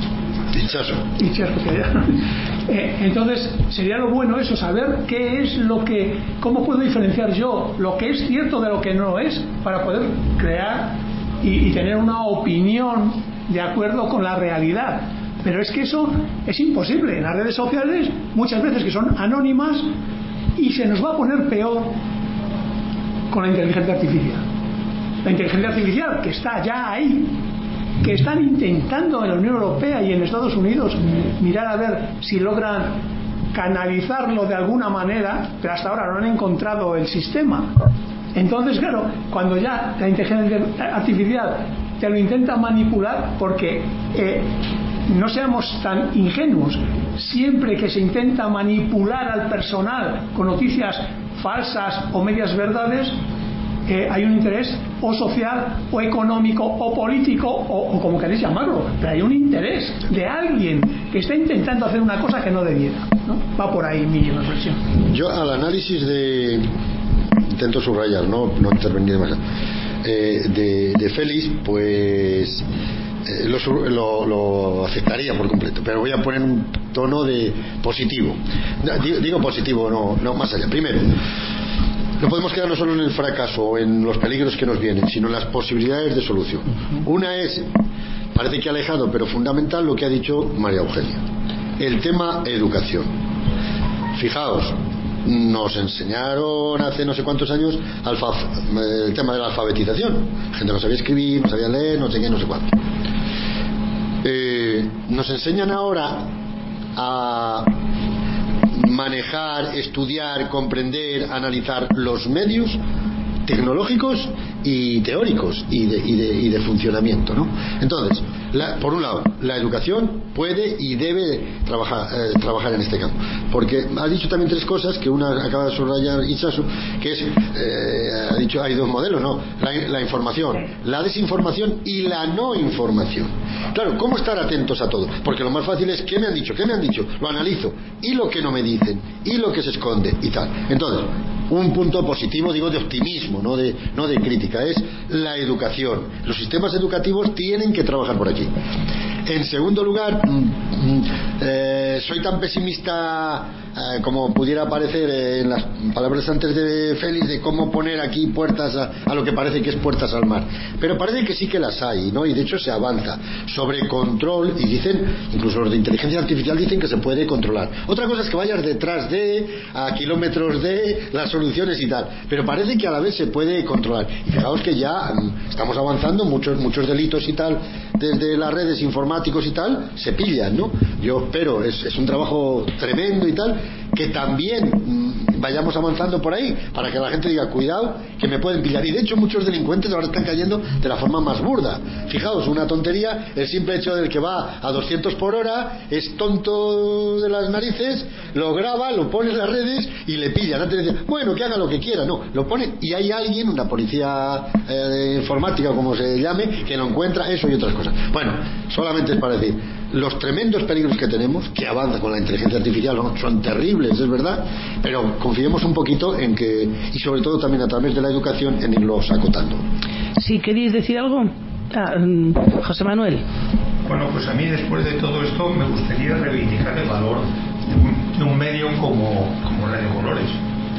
eh, entonces sería lo bueno eso, saber qué es lo que, cómo puedo diferenciar yo lo que es cierto de lo que no es, para poder crear y, y tener una opinión de acuerdo con la realidad. Pero es que eso es imposible en las redes sociales, muchas veces, que son anónimas, y se nos va a poner peor con la inteligencia artificial. La inteligencia artificial, que está ya ahí, que están intentando en la Unión Europea y en Estados Unidos mirar a ver si logran canalizarlo de alguna manera, pero hasta ahora no han encontrado el sistema. Entonces, claro, cuando ya la inteligencia artificial te lo intenta manipular, porque eh, no seamos tan ingenuos, siempre que se intenta manipular al personal con noticias falsas o medias verdades, eh, hay un interés o social o económico o político o, o como queréis llamarlo, pero hay un interés de alguien que está intentando hacer una cosa que no debiera, ¿no? Va por ahí mi reflexión. Yo al análisis de, intento subrayar, no, no intervenir más, eh, de, de Félix, pues eh, lo, lo, lo aceptaría por completo, pero voy a poner un tono de positivo. Digo, digo positivo, no, no más allá. Primero, no podemos quedarnos solo en el fracaso o en los peligros que nos vienen, sino en las posibilidades de solución. Una es parece que alejado, pero fundamental, lo que ha dicho María Eugenia. El tema educación. Fijaos, nos enseñaron hace no sé cuántos años alfa, el tema de la alfabetización. La gente no sabía escribir, no sabía leer, no sé qué, no sé cuánto. Eh, nos enseñan ahora a manejar, estudiar, comprender, analizar los medios tecnológicos y teóricos y de, y de, y de funcionamiento, ¿no? Entonces, la, por un lado, la educación puede y debe trabajar, eh, trabajar en este campo, porque ha dicho también tres cosas, que una acaba de subrayar Itxaso, que es, eh, ha dicho, hay dos modelos, ¿no? La, la información, la desinformación y la no información. Claro, ¿cómo estar atentos a todo? Porque lo más fácil es, ¿qué me han dicho? ¿Qué me han dicho? Lo analizo, y lo que no me dicen, y lo que se esconde, y tal. Entonces, un punto positivo, digo, de optimismo, no de, no de crítica, es la educación. Los sistemas educativos tienen que trabajar por aquí. En segundo lugar, eh, soy tan pesimista eh, como pudiera parecer eh, en las palabras antes de Félix, de cómo poner aquí puertas a, a lo que parece que es puertas al mar. Pero parece que sí que las hay, ¿no? Y de hecho se avanza sobre control, y dicen, incluso los de inteligencia artificial dicen que se puede controlar. Otra cosa es que vayas detrás de, a kilómetros de las soluciones y tal, pero parece que a la vez se puede controlar. Y fijaos que ya mm, estamos avanzando, muchos muchos delitos y tal, desde las redes informáticos y tal, se pillan, ¿no? Yo espero, es, es un trabajo tremendo y tal, que también mmm, vayamos avanzando por ahí, para que la gente diga, cuidado, que me pueden pillar. Y de hecho muchos delincuentes ahora están cayendo de la forma más burda. Fijaos, una tontería, el simple hecho del que va a doscientos por hora, es tonto de las narices, lo graba, lo pone en las redes y le pillan. Antes decía, bueno, que haga lo que quiera, no, lo pone, y hay alguien, una policía eh, informática, como se llame, que lo encuentra, eso y otras cosas. Bueno, solamente es para decir, los tremendos peligros que tenemos, que avanza con la inteligencia artificial, ¿no? Son terribles, es verdad, pero confiemos un poquito en que, y sobre todo también a través de la educación, en irlos acotando. ¿Sí queréis decir algo? Ah, José Manuel. Bueno, pues a mí, después de todo esto, me gustaría reivindicar el valor de un, de un medio como, como Radio Colores.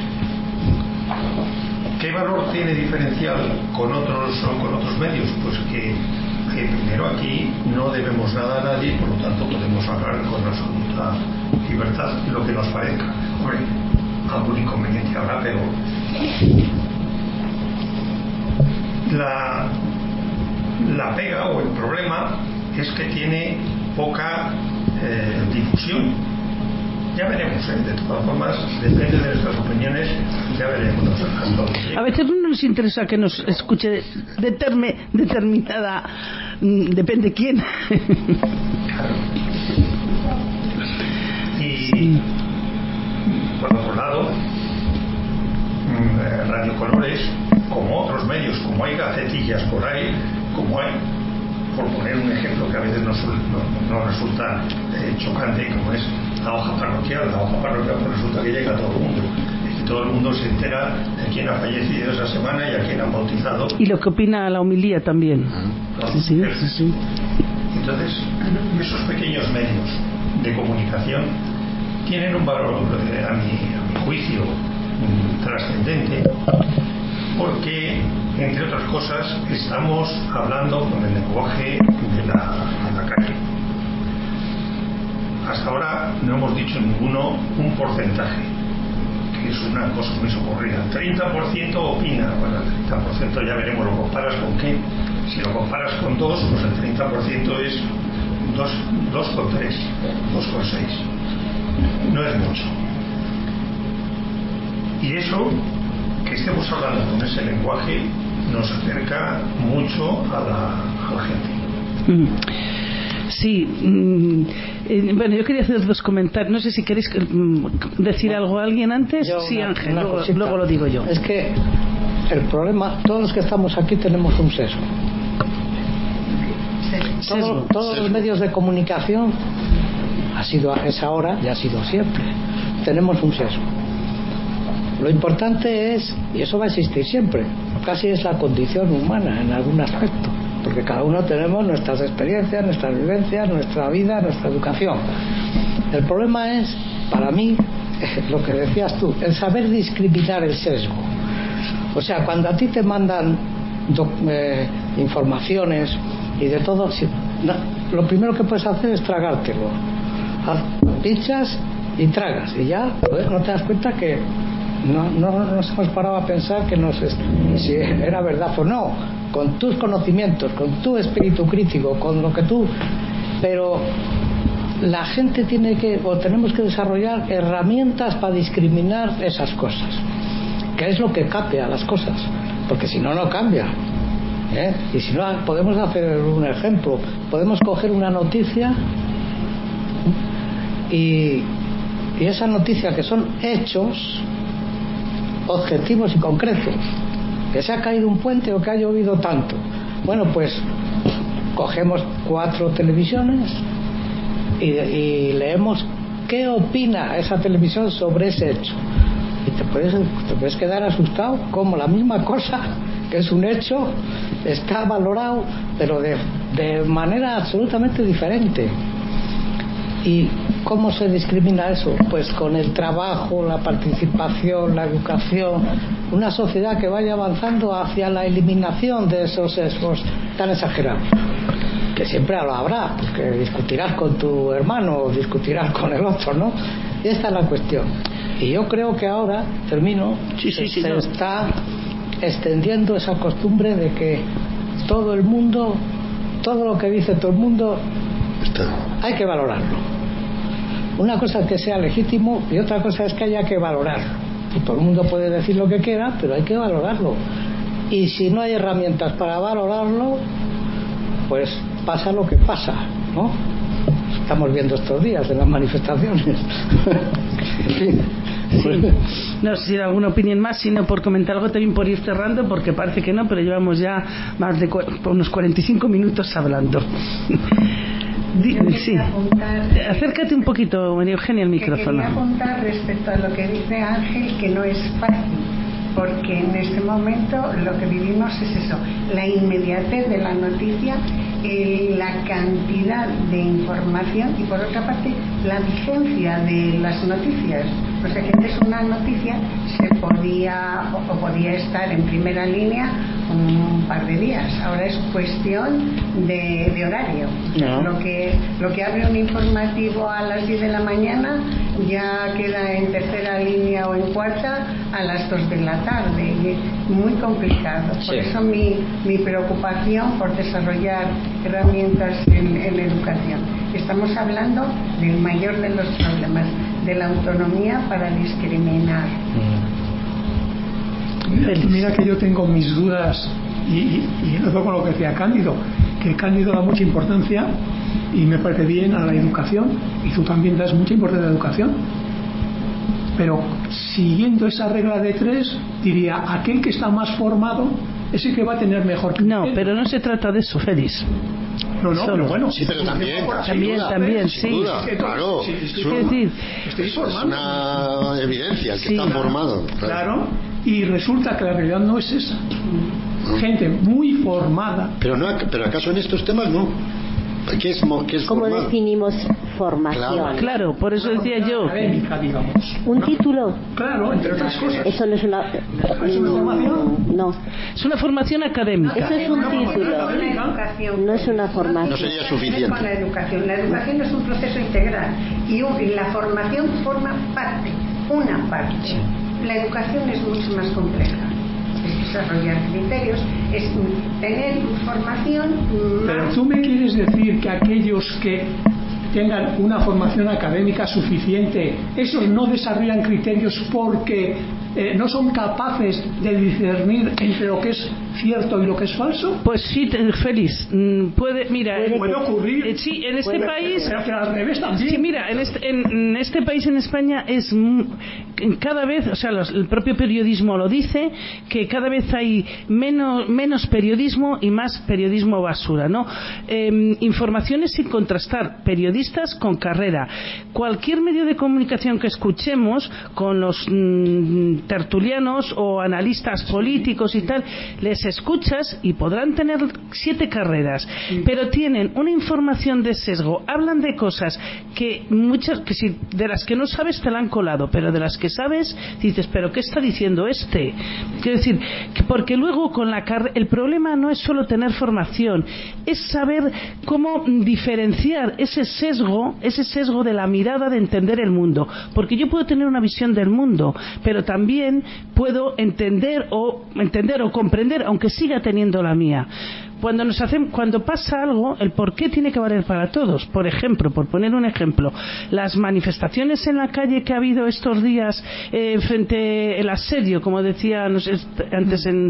¿Qué valor tiene diferencial con otros, con otros medios? Pues que, que primero aquí no debemos nada a nadie, por lo tanto podemos hablar con absoluta libertad lo que nos parezca. Hombre, algún inconveniente habrá, pero la, la pega o el problema es que tiene poca eh, difusión. Ya veremos, ¿eh? De todas formas, depende de nuestras opiniones, ya veremos. A veces no nos interesa que nos escuche determe, determinada, depende quién. Claro. Y por otro lado, Radio Colores, como otros medios, como hay gacetillas por ahí, como hay, por poner un ejemplo que a veces no, no, no resulta eh, chocante, como es la hoja parroquial. La hoja parroquial pues resulta que llega a todo el mundo, y todo el mundo se entera de quién ha fallecido esa semana y a quién ha bautizado. Y lo que opina la homilía también. ¿No? Sí, sí, sí, sí. Entonces, esos pequeños medios de comunicación tienen un valor, eh, a, mi, a mi juicio, mm, trascendente, porque, entre otras cosas, estamos hablando con el lenguaje de la, de la calle. Hasta ahora no hemos dicho ninguno un porcentaje, que es una cosa muy socorrida. treinta por ciento opina, bueno, el treinta por ciento ya veremos, lo comparas con qué. Si lo comparas con dos, pues el treinta por ciento es dos con tres, dos con seis. No es mucho. Y eso, que estemos hablando con ese lenguaje, nos acerca mucho a la, a la gente. Mm. Sí, eh, bueno, yo quería hacer dos comentarios. No sé si queréis decir algo a alguien antes. Yo sí, una, Ángel, una luego, luego lo digo yo. Es que el problema, todos los que estamos aquí tenemos un sesgo. Sí. Todo, Sesgo. todos Sesgo. los medios de comunicación, ha sido a esa hora y ha sido siempre, tenemos un sesgo. Lo importante es, y eso va a existir siempre, casi es la condición humana en algún aspecto, porque cada uno tenemos nuestras experiencias, nuestras vivencias, nuestra vida, nuestra educación. El problema es, para mí, lo que decías tú, el saber discriminar el sesgo. O sea, cuando a ti te mandan doc, eh, informaciones y de todo, no, lo primero que puedes hacer es tragártelo. Pinchas y tragas, y ya joder, no te das cuenta que no, no, no nos hemos parado a pensar que nos, si era verdad o no, con tus conocimientos, con tu espíritu crítico, con lo que tú... Pero la gente tiene que, o tenemos que desarrollar herramientas para discriminar esas cosas, que es lo que capea las cosas, porque si no, no cambia. ¿Eh? Y si no, podemos hacer un ejemplo, podemos coger una noticia y, y esa noticia, que son hechos objetivos y concretos, que se ha caído un puente o que ha llovido tanto, bueno, pues cogemos cuatro televisiones y, y leemos qué opina esa televisión sobre ese hecho, y te puedes, te puedes quedar asustado como la misma cosa, que es un hecho, está valorado pero de, de manera absolutamente diferente. ¿Y cómo se discrimina eso? Pues con el trabajo, la participación, la educación, una sociedad que vaya avanzando hacia la eliminación de esos sesgos tan exagerados, que siempre lo habrá, porque discutirás con tu hermano o discutirás con el otro, ¿no? Y esta es la cuestión. Y yo creo que ahora, termino, sí, sí, sí, se no. está extendiendo esa costumbre de que todo el mundo, todo lo que dice todo el mundo, hay que valorarlo. Una cosa es que sea legítimo y otra cosa es que haya que valorarlo. Y todo el mundo puede decir lo que quiera, pero hay que valorarlo. Y si no hay herramientas para valorarlo, pues pasa lo que pasa, ¿no? Estamos viendo estos días en las manifestaciones. En fin. Sí. No sé si hay alguna opinión más, sino por comentar algo también, por ir cerrando, porque parece que no, pero llevamos ya más de cu- unos cuarenta y cinco minutos hablando. Sí. Apuntar, Acércate un poquito, María Eugenia, al micrófono. Quería apuntar respecto a lo que dice Ángel, que no es fácil, porque en este momento lo que vivimos es eso, la inmediatez de la noticia, eh, la cantidad de información y, por otra parte, la vigencia de las noticias. O sea que antes una noticia se podía o, o podía estar en primera línea un par de días. Ahora es cuestión de, de horario. No. Lo que lo que abre un informativo a las diez de la mañana ya queda en tercera línea o en cuarta a las dos de la tarde. Y es muy complicado. Por Sí. eso mi, mi preocupación por desarrollar herramientas en, en educación. Estamos hablando del mayor de los problemas, de la autonomía para discriminar. Mira que yo tengo mis dudas y, y, y enlazo con lo que decía Cándido, que Cándido da mucha importancia y me parece bien a la educación, y tú también das mucha importancia a la educación, pero siguiendo esa regla de tres, diría, aquel que está más formado es el que va a tener mejor criterio. No, pero no se trata de eso, Félix. No, no, Solo. pero bueno. Sí, pero también, También, sin duda, también, sin sí. duda, claro. Sí, sí, sí. Es Es un- decir, Estoy es formando. una evidencia, el que Sí. está formado. Claro, y resulta que la realidad no es esa. Gente muy formada. Pero, no, pero acaso en estos temas no. ¿Qué es, mo- qué es ¿Cómo formado? definimos formación? Claro. claro, por eso decía yo. Académica, digamos. ¿Un título? Claro, entre otras cosas. Eso no es una... ¿Es una formación? No, Es una formación académica. eso es un Con título. la educación. No es una No formación. sería Con suficiente. la educación. La educación es un proceso integral y, un- y la formación forma parte, una parte. La educación es mucho más compleja. Es desarrollar criterios, es tener información Pero más... tú me quieres decir que aquellos que tengan una formación académica suficiente, esos no desarrollan criterios porque eh, no son capaces de discernir entre lo que es cierto y lo que es falso. Pues sí, te- Félix, mm, puede, mira, Puede, eh, puede ocurrir. eh, sí, en este Puede- país, pero que al revés también. sí, mira, en este, en, en este país, en España, es mm, cada vez, o sea, los- el propio periodismo lo dice, que cada vez hay menos, menos periodismo y más periodismo basura, ¿no? Eh, informaciones sin contrastar, periodistas con carrera. Cualquier medio de comunicación que escuchemos, con los mm, tertulianos o analistas políticos y tal, les escuchas y podrán tener siete carreras, sí, pero tienen una información de sesgo, hablan de cosas que muchas que si de las que no sabes te la han colado, pero de las que sabes dices, pero ¿qué está diciendo este? Quiero decir, que porque luego con la car- el problema no es solo tener formación, es saber cómo diferenciar ese sesgo, ese sesgo de la mirada de entender el mundo, porque yo puedo tener una visión del mundo, pero también puedo entender o entender o comprender, aunque siga teniendo la mía. Cuando nos hacen, cuando pasa algo, el por qué tiene que valer para todos. Por ejemplo, por poner un ejemplo, las manifestaciones en la calle que ha habido estos días eh, frente al asedio, como decía no sé, antes en,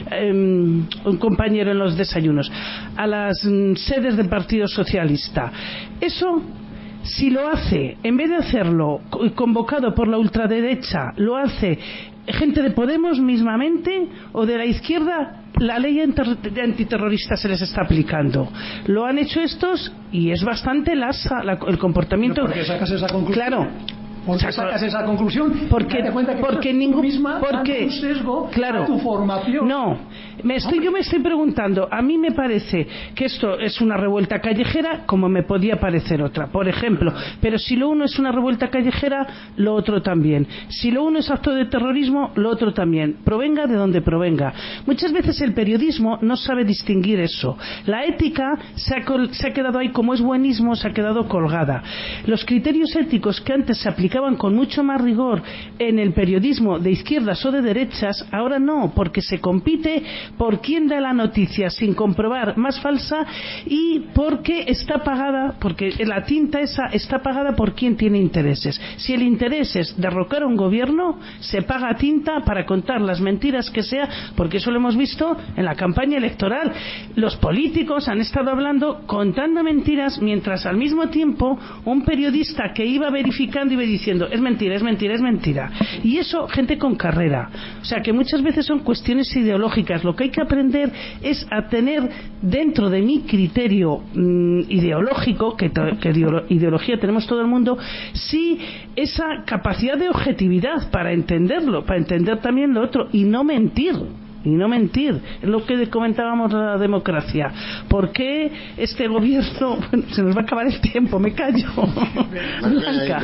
en, un compañero en los desayunos, a las mm, sedes del Partido Socialista. Eso, si lo hace, en vez de hacerlo convocado por la ultraderecha, lo hace gente de Podemos mismamente o de la izquierda, la ley antiterrorista se les está aplicando. Lo han hecho estos y es bastante lasa la, el comportamiento. ¿Por qué sacas esa conclusión? Claro. ¿Por qué sacas esa conclusión? Porque, cuenta que porque ningún misma porque un sesgo claro, a tu formación. No, me estoy, yo me estoy preguntando, a mí me parece que esto es una revuelta callejera como me podía parecer otra, por ejemplo, pero si lo uno es una revuelta callejera, lo otro también. Si lo uno es acto de terrorismo, lo otro también, provenga de donde provenga. Muchas veces el periodismo no sabe distinguir eso. La ética se ha, se ha quedado ahí, como es buenismo, se ha quedado colgada. Los criterios éticos que antes se aplicaban con mucho más rigor en el periodismo de izquierdas o de derechas, ahora no, porque se compite por quién da la noticia sin comprobar más falsa y porque está pagada, porque la tinta esa está pagada por quien tiene intereses. Si el interés es derrocar a un gobierno, se paga tinta para contar las mentiras que sea, porque eso lo hemos visto en la campaña electoral. Los políticos han estado hablando, contando mentiras, mientras al mismo tiempo un periodista que iba verificando iba diciendo es mentira, es mentira, es mentira. Y eso, gente con carrera. O sea, que muchas veces son cuestiones ideológicas. Lo que hay que aprender es a tener dentro de mi criterio mmm, ideológico, que, que ideología tenemos todo el mundo, sí esa capacidad de objetividad para entenderlo, para entender también lo otro y no mentir. Y no mentir, es lo que comentábamos de la democracia. ¿Por qué este gobierno? Bueno, se nos va a acabar el tiempo, me callo. Blanca.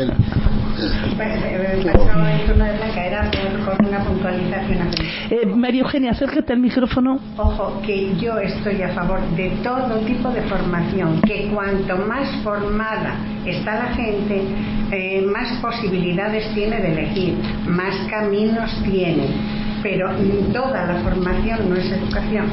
Era con una puntualización. Eh, María Eugenia, acércate al micrófono. Ojo, que yo estoy a favor de todo tipo de formación, que cuanto más formada está la gente, eh, más posibilidades tiene de elegir, más caminos tiene. Pero toda la formación no es educación.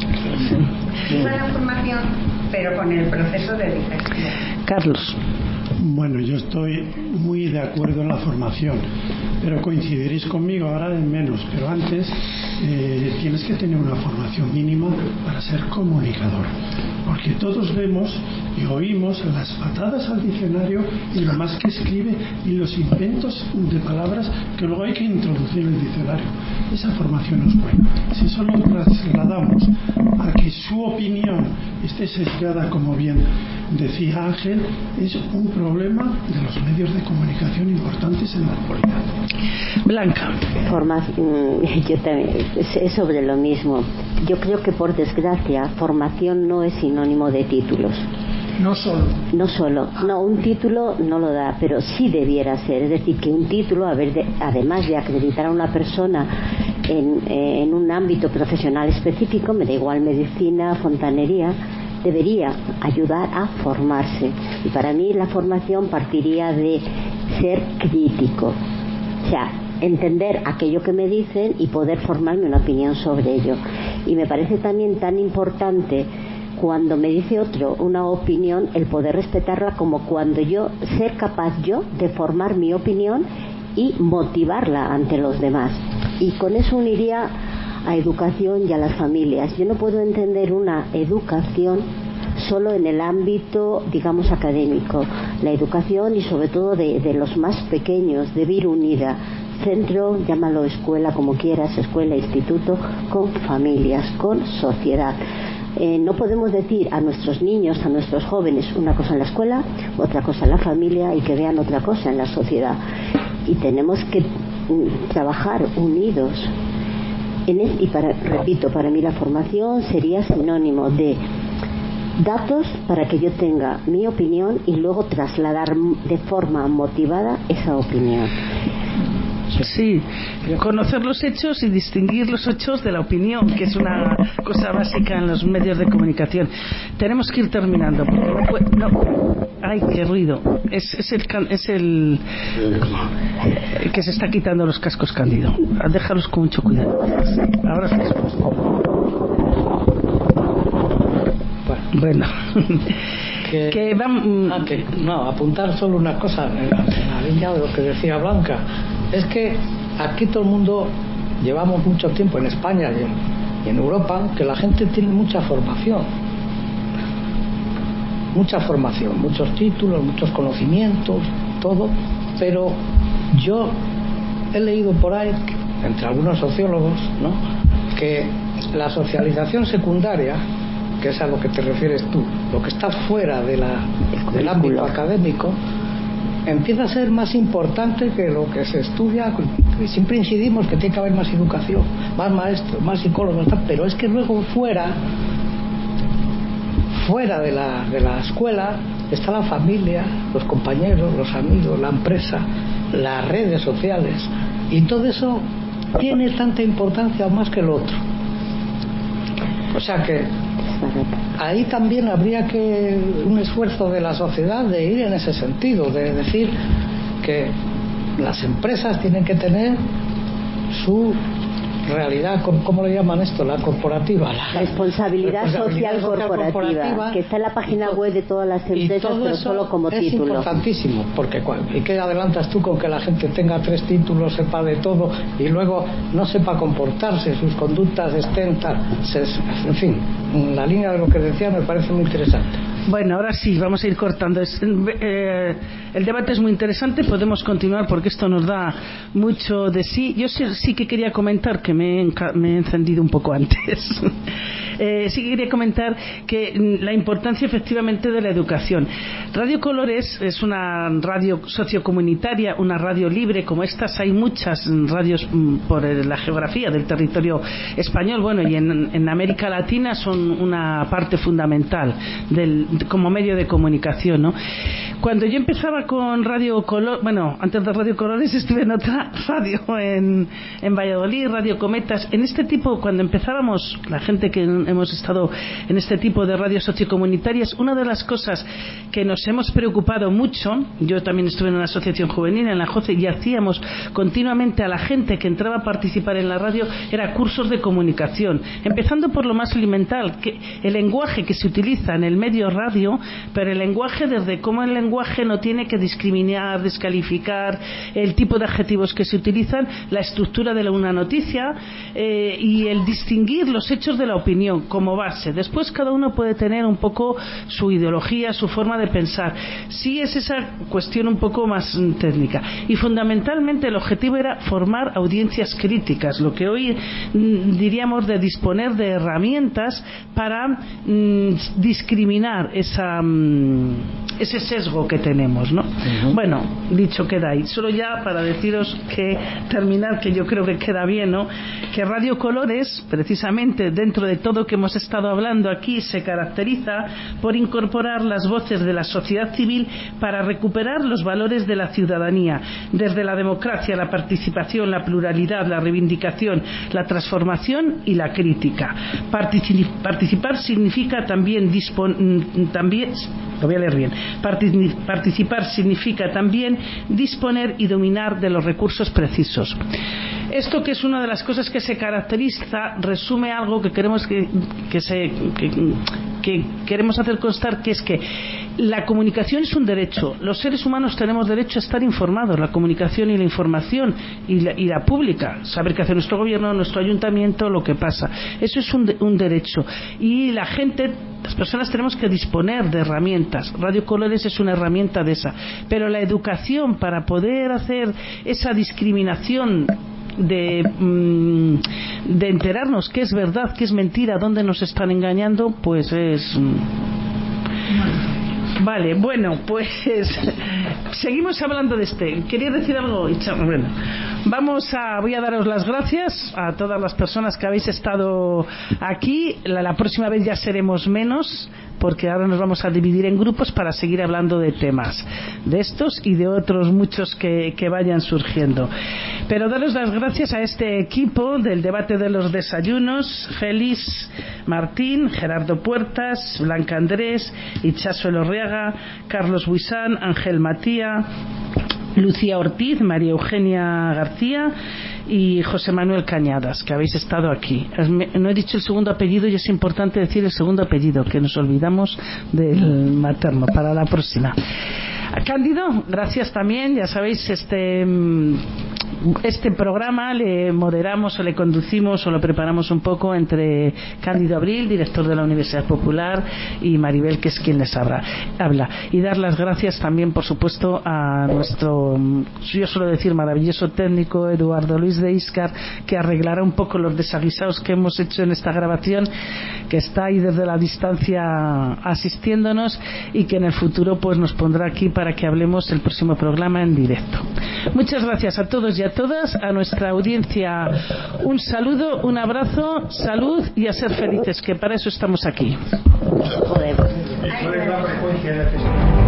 Toda la formación, pero con el proceso de educación. Carlos. Bueno, yo estoy muy de acuerdo en la formación, pero coincidiréis conmigo ahora en menos, pero antes eh, tienes que tener una formación mínima para ser comunicador, porque todos vemos y oímos las patadas al diccionario y lo más que escribe y los inventos de palabras que luego hay que introducir en el diccionario. Esa formación no es buena. Si solo trasladamos a que su opinión esté sesgada, como bien decía Ángel, es un problema de los medios de comunicación importantes en la actualidad. Blanca. Formación, yo también, es sobre lo mismo. Yo creo que por desgracia formación no es sinónimo de títulos. No solo. No solo. No, un título no lo da, pero sí debiera ser. Es decir, que un título, a ver, de, además de acreditar a una persona en, en un ámbito profesional específico, me da igual medicina, fontanería, debería ayudar a formarse. Y para mí la formación partiría de ser crítico. O sea, entender aquello que me dicen y poder formarme una opinión sobre ello. Y me parece también tan importante cuando me dice otro una opinión, el poder respetarla, como cuando yo ser capaz yo de formar mi opinión y motivarla ante los demás. Y con eso uniría a educación y a las familias. Yo no puedo entender una educación solo en el ámbito, digamos, académico. La educación, y sobre todo de, de los más pequeños, debe ir unida. Centro, llámalo escuela, como quieras, escuela, instituto, con familias, con sociedad. Eh, no podemos decir a nuestros niños, a nuestros jóvenes, una cosa en la escuela, otra cosa en la familia, y que vean otra cosa en la sociedad. Y tenemos que mm, trabajar unidos. En es, y para, repito, para mí la formación sería sinónimo de datos para que yo tenga mi opinión y luego trasladar de forma motivada esa opinión. Sí, conocer los hechos y distinguir los hechos de la opinión, que es una cosa básica en los medios de comunicación. Tenemos que ir terminando porque no puede, no. Ay, qué ruido. Es, es el es el, el que se está quitando los cascos, Cándido. Déjalos con mucho cuidado. Ahora sí. Bueno. Que, que van, ah, que, no, apuntar solo una cosa en la, en la línea de lo que decía Blanca. Es que aquí todo el mundo llevamos mucho tiempo en España y en, y en Europa, que la gente tiene mucha formación, mucha formación, muchos títulos, muchos conocimientos, todo, pero yo he leído por ahí, entre algunos sociólogos, ¿no?, que la socialización secundaria, que es a lo que te refieres tú, lo que está fuera de la, del ámbito académico, empieza a ser más importante que lo que se estudia. Siempre incidimos que tiene que haber más educación, más maestros, más psicólogos, pero es que luego fuera fuera de la, de la escuela está la familia, los compañeros, los amigos, la empresa, las redes sociales, y todo eso tiene tanta importancia o más que el otro. O sea que ahí también habría que un esfuerzo de la sociedad de ir en ese sentido, de decir que las empresas tienen que tener su realidad, ¿cómo le llaman esto? La corporativa, la responsabilidad, responsabilidad social, social corporativa, corporativa, que está en la página to- web de todas las empresas, pero solo como es título. Es importantísimo, porque ¿y qué adelantas tú con que la gente tenga tres títulos, sepa de todo y luego no sepa comportarse, sus conductas estén tal? En fin, la línea de lo que decía me parece muy interesante. Bueno, ahora sí, vamos a ir cortando. Es, eh, el debate es muy interesante, podemos continuar porque esto nos da mucho de sí. Yo sí, sí que quería comentar, que me he, me he encendido un poco antes. Eh, sí que quería comentar que la importancia efectivamente de la educación. Radio Colores es una radio sociocomunitaria, una radio libre. Como estas hay muchas radios por la geografía del territorio español, bueno, y en, en América Latina son una parte fundamental del, como medio de comunicación, ¿no? Cuando yo empezaba con Radio Color, bueno, antes de Radio Colores estuve en otra radio en, en Valladolid, Radio Cometas. En este tipo, cuando empezábamos, la gente que hemos estado en este tipo de radios sociocomunitarias, una de las cosas que nos hemos preocupado mucho, yo también estuve en una asociación juvenil, en la J O C E, y hacíamos continuamente a la gente que entraba a participar en la radio, era cursos de comunicación, empezando por lo más elemental, que el lenguaje que se utiliza en el medio radio, pero el lenguaje desde cómo el lenguaje no tiene que discriminar, descalificar, el tipo de adjetivos que se utilizan, la estructura de una noticia eh, y el distinguir los hechos de la opinión como base. Después cada uno puede tener un poco su ideología, su forma de pensar. Sí, es esa cuestión un poco más técnica. Y fundamentalmente el objetivo era formar audiencias críticas, lo que hoy mm, diríamos de disponer de herramientas para mm, discriminar esa, mm, ese sesgo que tenemos, ¿no? Uh-huh. Bueno, dicho queda ahí. Solo ya para deciros que terminar, que yo creo que queda bien, ¿no?, que Radio Colores, precisamente dentro de todo que hemos estado hablando aquí, se caracteriza por incorporar las voces de la sociedad civil para recuperar los valores de la ciudadanía, desde la democracia, la participación, la pluralidad, la reivindicación, la transformación y la crítica. Particip- participar significa también dispon- también lo voy a leer bien. Participar significa también disponer y dominar de los recursos precisos. Esto, que es una de las cosas que se caracteriza, resume algo que queremos que, que se que, que queremos hacer constar, que es que la comunicación es un derecho. Los seres humanos tenemos derecho a estar informados. La comunicación y la información y la, y la pública, saber qué hace nuestro gobierno, nuestro ayuntamiento, lo que pasa. Eso es un, de, un derecho. Y la gente, las personas, tenemos que disponer de herramientas. Radio Colores es una herramienta de esa. Pero la educación para poder hacer esa discriminación de, de enterarnos qué es verdad, qué es mentira, dónde nos están engañando, pues es... Vale, bueno, pues seguimos hablando de este. ¿Quería decir algo? Bueno, vamos a, voy a daros las gracias a todas las personas que habéis estado aquí. La, la próxima vez ya seremos menos, porque ahora nos vamos a dividir en grupos para seguir hablando de temas, de estos y de otros muchos que, que vayan surgiendo. Pero daros las gracias a este equipo del debate de los desayunos: Félix Martín, Gerardo Puertas, Blanca Andrés, Itxaso Elorriaga, Carlos Buisán, Ángel Matía, Lucía Ortiz, María Eugenia García y José Manuel Cañadas, que habéis estado aquí. No he dicho el segundo apellido y es importante decir el segundo apellido, que nos olvidamos del materno para la próxima. A Cándido, gracias también. Ya sabéis, este este programa le moderamos o le conducimos o lo preparamos un poco entre Cándido Abril, director de la Universidad Popular, y Maribel, que es quien les habla. habla. Y dar las gracias también, por supuesto, a nuestro, yo suelo decir, maravilloso técnico Eduardo Luis de Iscar, que arreglará un poco los desaguisados que hemos hecho en esta grabación, que está ahí desde la distancia asistiéndonos y que en el futuro pues nos pondrá aquí para que hablemos el próximo programa en directo. Muchas gracias a todos y a todas, a nuestra audiencia un saludo, un abrazo, salud y a ser felices, que para eso estamos aquí. ¿Cuál es la frecuencia de